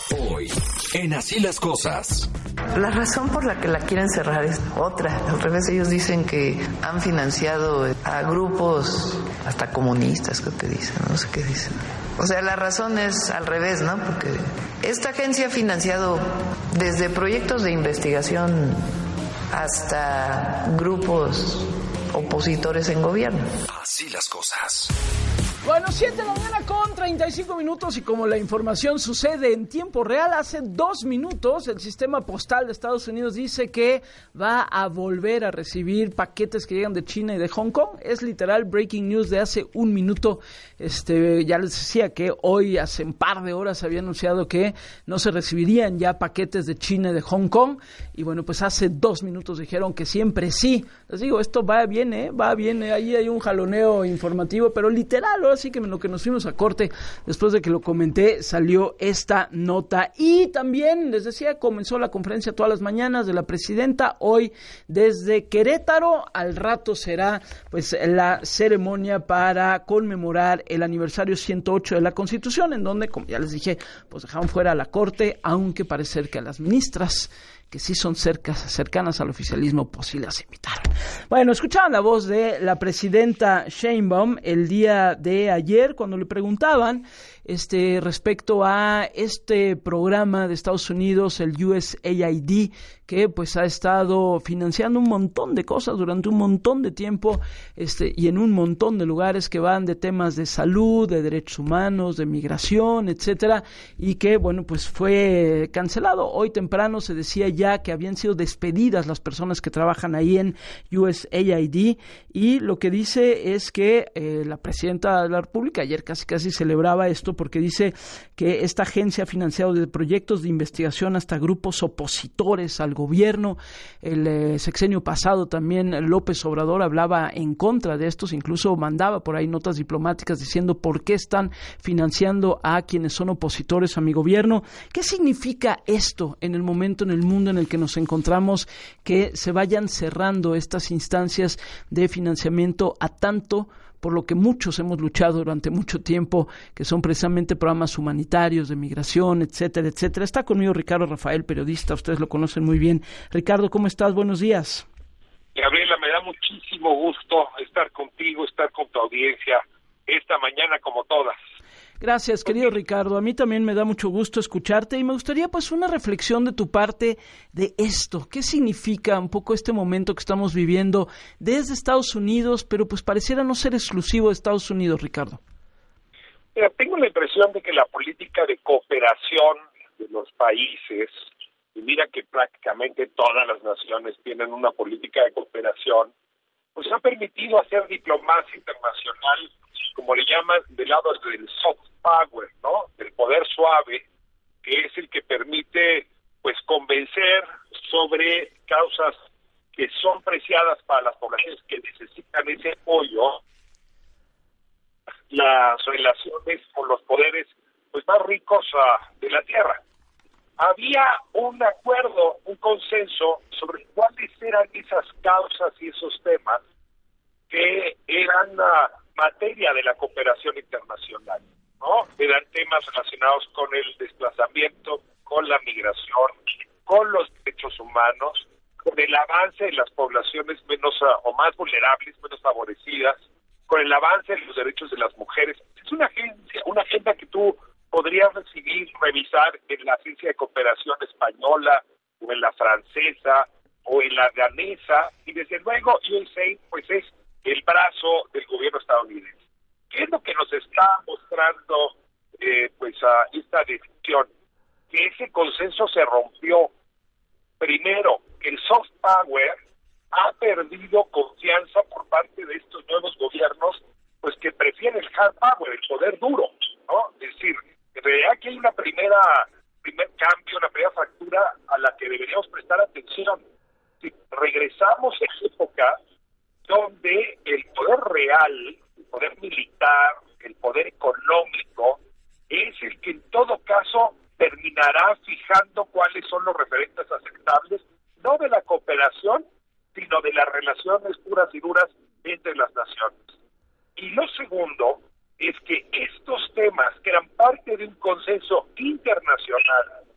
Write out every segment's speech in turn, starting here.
Hoy, en Así las Cosas. La razón por la que la quieren cerrar es otra. Al revés, ellos dicen que han financiado a grupos hasta comunistas, ¿qué te dicen? No sé qué dicen. O sea, la razón es al revés, ¿no? Porque esta agencia ha financiado desde proyectos de investigación hasta grupos opositores en gobierno. Así las cosas. Bueno, 7 de la mañana con 35 minutos y como la información sucede en tiempo real, hace 2 minutos el sistema postal de Estados Unidos dice que va a volver a recibir paquetes que llegan de China y de Hong Kong. Es literal breaking news de hace 1 minuto. Ya les decía que hoy, hace un par de horas, había anunciado que no se recibirían ya paquetes de China y de Hong Kong. Y bueno, pues hace 2 minutos dijeron que siempre sí. Les digo, esto va bien, ahí hay un jaloneo informativo, pero literal, así que en lo que nos fuimos a corte, después de que lo comenté, salió esta nota. Y también, les decía, comenzó la conferencia todas las mañanas de la presidenta, hoy desde Querétaro. Al rato será pues la ceremonia para conmemorar el aniversario 108 de la Constitución, en donde, como ya les dije, pues dejaron fuera a la Corte, aunque parece que a las ministras que sí son cercanas al oficialismo, pues sí las invitaron. Bueno, escuchaban la voz de la presidenta Sheinbaum el día de ayer cuando le preguntaban respecto a este programa de Estados Unidos, el USAID, que pues ha estado financiando un montón de cosas durante un montón de tiempo, y en un montón de lugares que van de temas de salud, de derechos humanos, de migración, etcétera, y que bueno, pues fue cancelado. Hoy temprano se decía ya que habían sido despedidas las personas que trabajan ahí en USAID, y lo que dice es que la presidenta de la República ayer casi celebraba esto, porque dice que esta agencia ha financiado desde proyectos de investigación hasta grupos opositores al gobierno. El sexenio pasado también López Obrador hablaba en contra de estos, incluso mandaba por ahí notas diplomáticas diciendo por qué están financiando a quienes son opositores a mi gobierno. ¿Qué significa esto en el momento, en el mundo en el que nos encontramos, que se vayan cerrando estas instancias de financiamiento a tanto por lo que muchos hemos luchado durante mucho tiempo, que son precisamente programas humanitarios, de migración, etcétera, etcétera? Está conmigo Ricardo Rafael, periodista, ustedes lo conocen muy bien. Ricardo, ¿cómo estás? Buenos días. Gabriela, me da muchísimo gusto estar contigo, estar con tu audiencia esta mañana como todas. Gracias, querido Ricardo. A mí también me da mucho gusto escucharte y me gustaría pues una reflexión de tu parte de esto. ¿Qué significa un poco este momento que estamos viviendo desde Estados Unidos, pero pues pareciera no ser exclusivo de Estados Unidos, Ricardo? Mira, tengo la impresión de que la política de cooperación de los países, y mira que prácticamente todas las naciones tienen una política de cooperación, pues ha permitido hacer diplomacia internacional, como le llaman, del lado del soft power, ¿no? Del poder suave, que es el que permite, pues, convencer sobre causas que son preciadas para las poblaciones que necesitan ese apoyo, las relaciones con los poderes, pues, más ricos de la tierra. Había un acuerdo, un consenso sobre cuáles eran esas causas y esos temas que eran materia de la cooperación internacional, ¿no? Eran temas relacionados con el desplazamiento, con la migración, con los derechos humanos, con el avance de las poblaciones menos o más vulnerables, menos favorecidas, con el avance de los derechos de las mujeres. Es una agenda que tú podrías revisar en la Agencia de Cooperación Española, o en la francesa, o en la danesa, y desde luego USAID pues es el brazo del gobierno estadounidense. ¿Qué es lo que nos está mostrando esta decisión? Que ese consenso se rompió. Primero, que el soft power ha perdido confianza por parte de estos nuevos gobiernos, pues que prefieren el hard power, el poder duro, ¿no? Es decir, en realidad aquí hay una primer cambio, una primera fractura a la que deberíamos prestar atención. Si regresamos a esa época donde el poder real, el poder militar, el poder económico, es el que en todo caso terminará fijando cuáles son los referentes aceptables, no de la cooperación, sino de las relaciones puras y duras entre las naciones. Y lo segundo es que estos temas, que eran parte de un consenso internacional,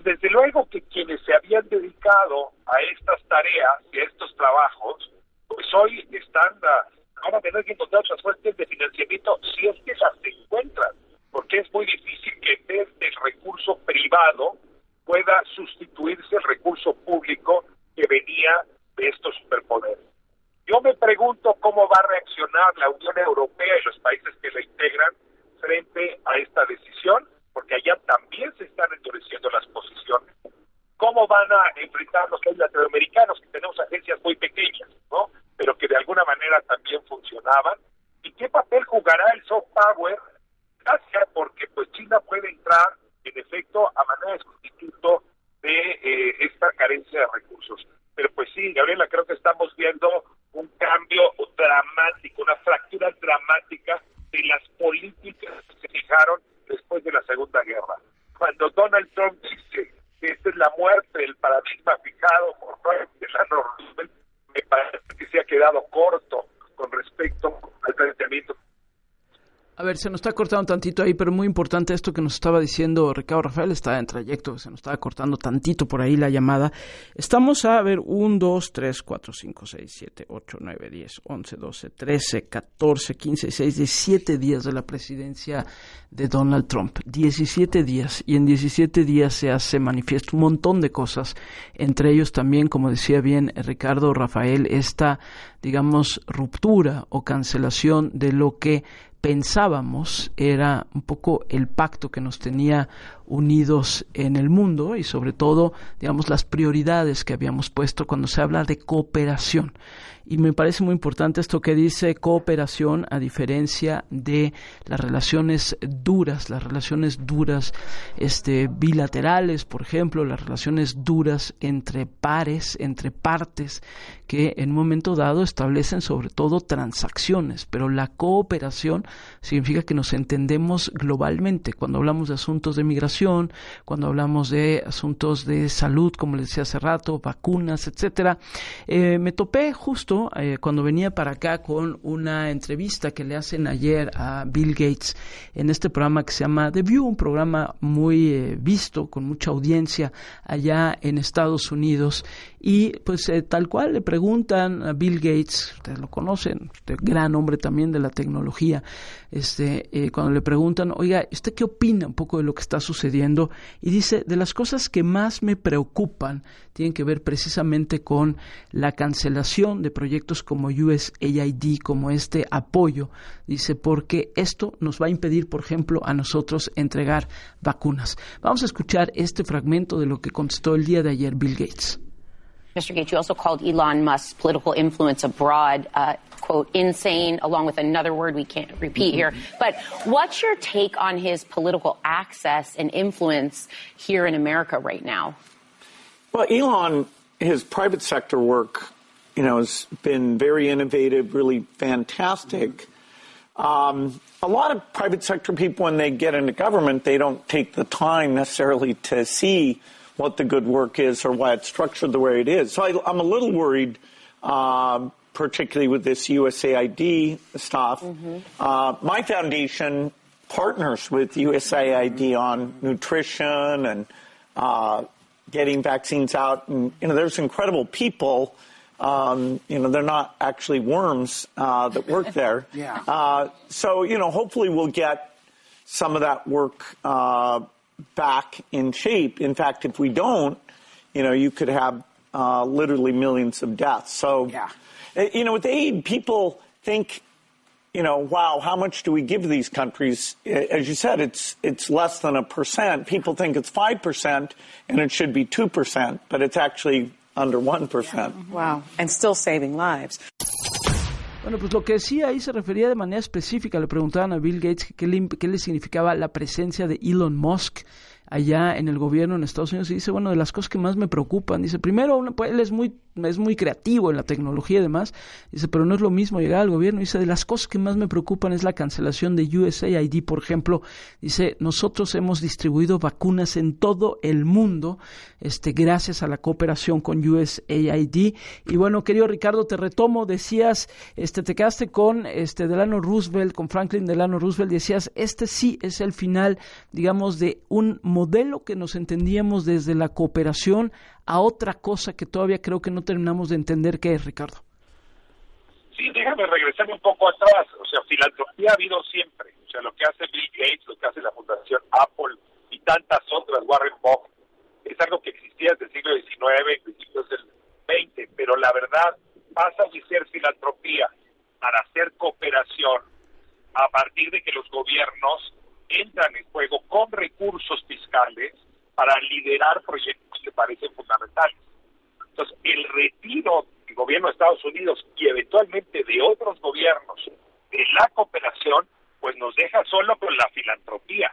desde luego que quienes se habían dedicado a estas tareas y a estos trabajos, pues hoy están ahora tener que encontrar otras fuentes de financiamiento si es que esas se encuentran, porque es muy difícil que en vez del recurso privado pueda sustituirse el recurso público que venía de estos superpoderes. Yo me pregunto cómo va a reaccionar la Unión Europea y los países que la integran frente a esta decisión, porque allá también se están endureciendo las posiciones. ¿Cómo van a enfrentar los países latinoamericanos, que tenemos agencias muy pequeñas, ¿no?, pero que de alguna manera también funcionaban? ¿Y qué papel jugará el soft power? Gracias, porque pues China puede entrar, en efecto, a manera de sustituto de esta carencia de recursos. Pero pues sí, Gabriela, creo que estamos viendo un cambio dramático, una fractura dramática de las políticas que se fijaron después de la Segunda Guerra. Cuando Donald Trump dice que esta es la muerte del paradigma fijado por Delano Roosevelt, me parece que se ha quedado corto con respecto al planteamiento. A ver, se nos está cortando tantito ahí, pero muy importante esto que nos estaba diciendo Ricardo Rafael, está en trayecto, se nos estaba cortando tantito por ahí la llamada. Estamos a ver, 1, 2, 3, 4, 5, 6, 7, 8, 9, 10, 11, 12, 13, 14, 15, 16, 17 días de la presidencia de Donald Trump. 17 días, y en 17 días se hace manifiesto un montón de cosas, entre ellos también, como decía bien Ricardo Rafael, esta, digamos, ruptura o cancelación de lo que pensábamos era un poco el pacto que nos tenía unidos en el mundo y sobre todo, digamos, las prioridades que habíamos puesto cuando se habla de cooperación. Y me parece muy importante esto que dice cooperación, a diferencia de las relaciones duras bilaterales, por ejemplo, las relaciones duras entre pares, entre partes, que en un momento dado establecen sobre todo transacciones, pero la cooperación significa que nos entendemos globalmente. Cuando hablamos de asuntos de migración, cuando hablamos de asuntos de salud, como les decía hace rato, vacunas, etcétera, me topé justo cuando venía para acá con una entrevista que le hacen ayer a Bill Gates en este programa que se llama The View, un programa muy visto, con mucha audiencia allá en Estados Unidos, y pues tal cual le preguntan a Bill Gates, ustedes lo conocen, gran hombre también de la tecnología, cuando le preguntan, oiga, ¿usted qué opina un poco de lo que está sucediendo? Y dice, de las cosas que más me preocupan tienen que ver precisamente con la cancelación de proyectos como USAID, como este apoyo, dice, porque esto nos va a impedir, por ejemplo, a nosotros entregar vacunas. Vamos a escuchar este fragmento de lo que contestó el día de ayer Bill Gates. Mr. Gates, you also called Elon Musk's political influence abroad, quote, insane, along with another word we can't repeat here. But what's your take on his political access and influence here in America right now? Well, Elon, his private sector work, has been very innovative, really fantastic. A lot of private sector people, when they get into government, they don't take the time necessarily to see what the good work is or why it's structured the way it is. So I'm a little worried, particularly with this USAID stuff. Mm-hmm. My foundation partners with USAID on nutrition and getting vaccines out. And, there's incredible people. They're not actually worms that work there. Yeah. So, hopefully we'll get some of that work back in shape. In fact, if we don't, you could have literally millions of deaths. So, yeah. With aid, people think, wow, how much do we give to these countries? As you said, it's less than 1%. People think it's 5% and it should be 2%, but it's actually under 1%. Yeah. Wow. And still saving lives. Bueno, pues lo que decía ahí se refería de manera específica, le preguntaban a Bill Gates qué le significaba la presencia de Elon Musk allá en el gobierno en Estados Unidos, y dice, bueno, de las cosas que más me preocupan, dice, primero, él es muy es muy creativo en la tecnología y demás. Dice, pero no es lo mismo llegar al gobierno. Dice, de las cosas que más me preocupan es la cancelación de USAID, por ejemplo. Dice, nosotros hemos distribuido vacunas en todo el mundo, gracias a la cooperación con USAID. Y bueno, querido Ricardo, te retomo, decías, te quedaste con Delano Roosevelt, con Franklin Delano Roosevelt, decías, sí es el final, digamos, de un modelo que nos entendíamos desde la cooperación a otra cosa que todavía creo que no terminamos de entender qué es, Ricardo. Sí, déjame regresarme un poco atrás. O sea, filantropía ha habido siempre. O sea, lo que hace Bill Gates, lo que hace la Fundación Apple y tantas otras, Warren Buffett, es algo que existía desde el siglo XIX, principios del XX, pero la verdad pasa de ser filantropía para hacer cooperación a partir de que los gobiernos entran en juego con recursos fiscales para liderar proyectos que parecen fundamentales. Entonces, el retiro del gobierno de Estados Unidos y eventualmente de otros gobiernos de la cooperación, pues nos deja solo con la filantropía.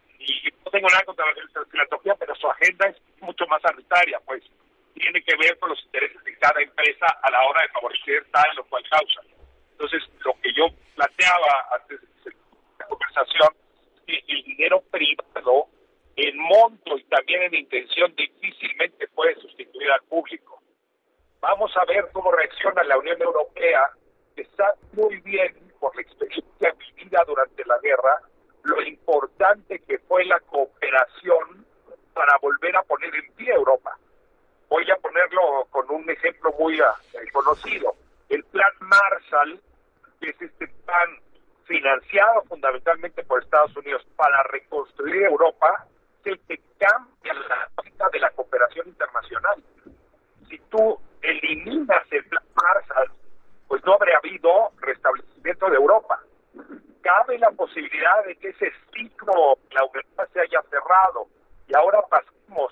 Y yo no tengo nada contra la filantropía, pero su agenda es mucho más arbitraria, pues tiene que ver con los intereses de cada empresa a la hora de favorecer tal o cual causa. Entonces, lo que yo planteaba antes de la conversación, es que el dinero privado en monto y también en intención difícilmente puede sustituir al público. Vamos a ver cómo reacciona la Unión Europea, que sabe muy bien, por la experiencia vivida durante la guerra, lo importante que fue la cooperación para volver a poner en pie Europa. Voy a ponerlo con un ejemplo muy conocido. El Plan Marshall, que es este plan financiado fundamentalmente por Estados Unidos para reconstruir Europa, es el que cambia la lógica de la cooperación internacional. Si tú eliminas el Plan Marshall, pues no habría habido restablecimiento de Europa. Cabe la posibilidad de que ese ciclo de la humanidad se haya cerrado y ahora pasemos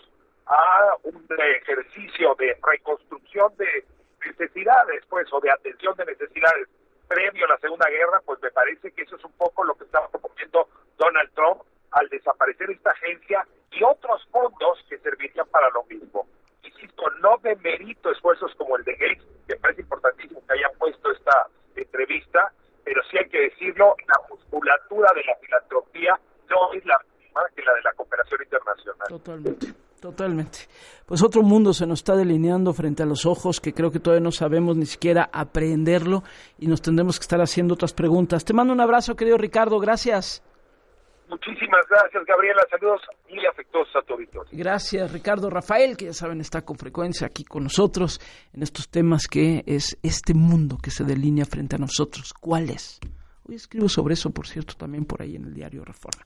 a un ejercicio de reconstrucción de necesidades, pues, o de atención de necesidades previo a la Segunda Guerra. Pues me parece que eso es un poco lo que está proponiendo Donald Trump al desaparecer esta agencia y otros fondos que servirían para lo mismo. Insisto, no demerito esfuerzos como el de Gates, que parece importantísimo que hayan puesto esta entrevista, pero sí hay que decirlo, la musculatura de la filantropía no es la misma que la de la cooperación internacional. Totalmente. Pues otro mundo se nos está delineando frente a los ojos que creo que todavía no sabemos ni siquiera aprehenderlo y nos tendremos que estar haciendo otras preguntas. Te mando un abrazo, querido Ricardo, gracias. Muchísimas gracias, Gabriela. Saludos muy afectuosos a tu auditorio. Gracias, Ricardo Rafael, que ya saben está con frecuencia aquí con nosotros en estos temas que es este mundo que se delinea frente a nosotros. ¿Cuál es? Hoy escribo sobre eso, por cierto, también por ahí en el diario Reforma.